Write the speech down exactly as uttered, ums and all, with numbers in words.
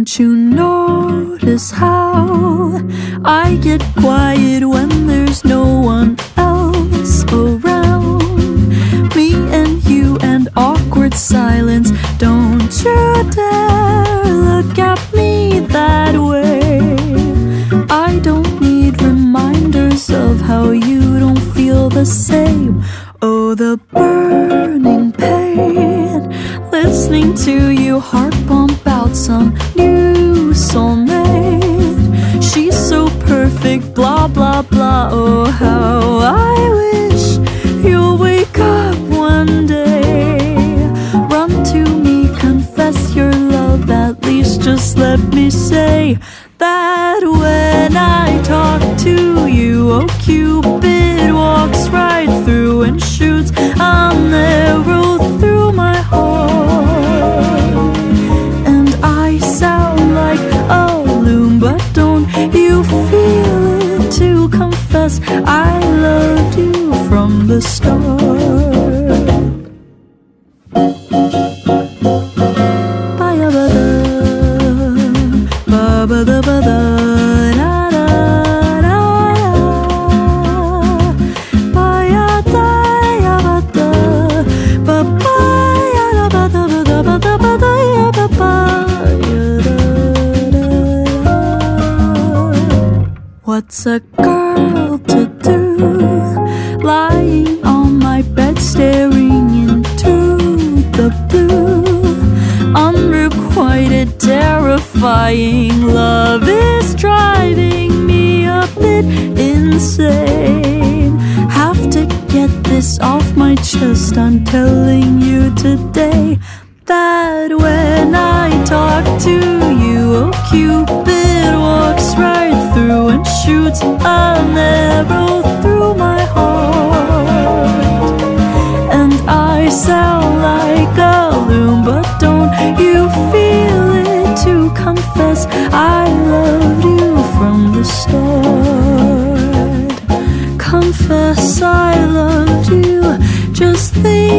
Don't you notice how I get quiet when there's no one else around? Me and you and awkward silence. Don't you dare look at me that way. I don't need reminders of how you don't feel the same. Oh, the burning pain, listening to you heart pump out some new soulmate. She's so perfect, blah, blah, blah. Oh, how I wish you'll wake up one day. Run to me, confess your love. At least just let me say that when I talk to you, oh, Cupid walks right through and shoots an arrow through my heart. And I sound like a loon, but don't you feel it to confess I loved you from the start. What's a girl to do, lying on my bed staring into the blue? Unrequited, terrifying love is driving me a bit insane. Have to get this off my chest. I'm telling you today that when I talk to you, oh, Cupid walks right through and shoots an arrow through my heart. And I sound like a loon, but don't you feel it to confess I loved you from the start? Confess I loved you, just think